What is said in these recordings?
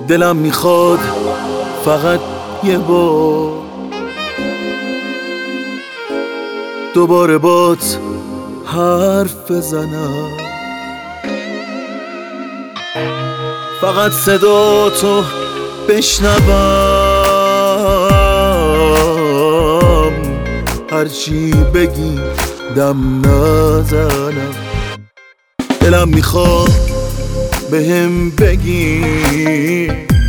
دلم میخواد فقط یه بار دوباره بات حرف بزنم، فقط صدا تو بشنوم، هرچی بگی دم نزنم. دلم میخواد بهم بگی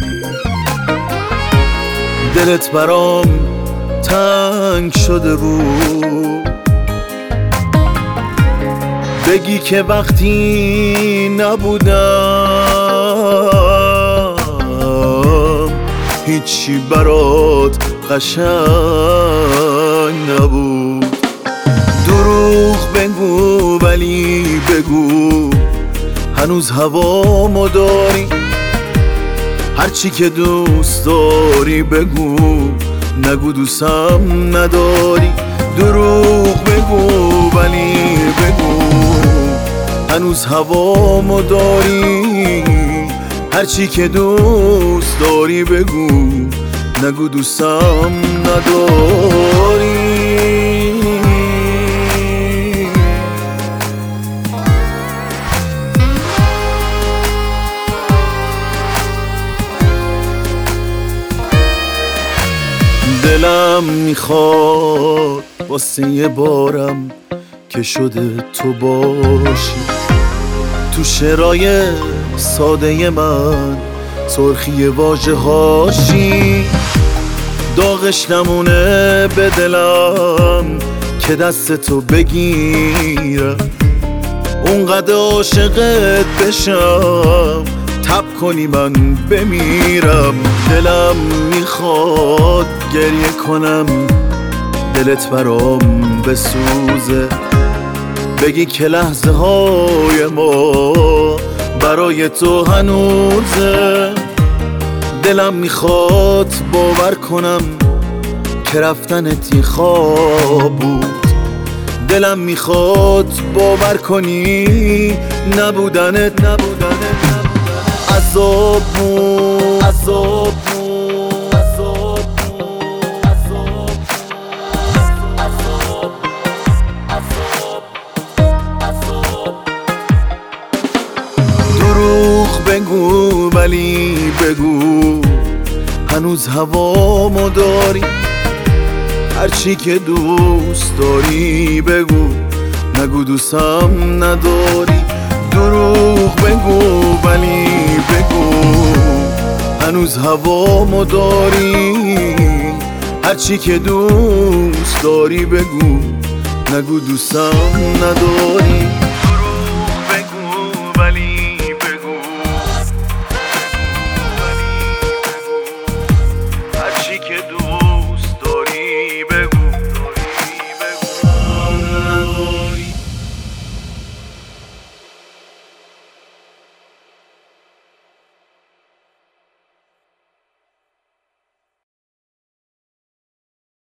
دلت برام تنگ شده بود، بگی که وقتی نبودم هیچی برات قشنگ نبود. دروغ بگو ولی بگو هنوز هوامو داری، هرچی که دوست داری بگو، نگو دوستم نداری. دروغ بگو ولی بگو هنوز هوامو داری، هرچی که دوست داری بگو، نگو دوستم نداری. دلم میخواد واسه یه بارم که شده تو باشی، تو شعرهای ساده من سرخی واژه هاشی، داغش نمونه به دلم که دست تو بگیرم، اونقدر عاشقت بشم تب کنی من بمیرم. دلم میخواد گریه کنم دلت برام بسوزه، بگی که لحظه های ما برای تو هنوزه. دلم میخواد باور کنم که رفتنت خواب بود، دلم میخواد باور کنی نبودنت عذاب بود، عذاب بود، عذاب بود، عذاب، عذاب، عذاب، عذاب. دروغ بگو ولی بگو هنوز هوامو داری، هرچی که دوست داری بگو، نگو دوستم نداری. دروغ بگو ولی بگو هنوز هوامو داری، هرچی که دوست داری بگو، نگو دوستم نداری.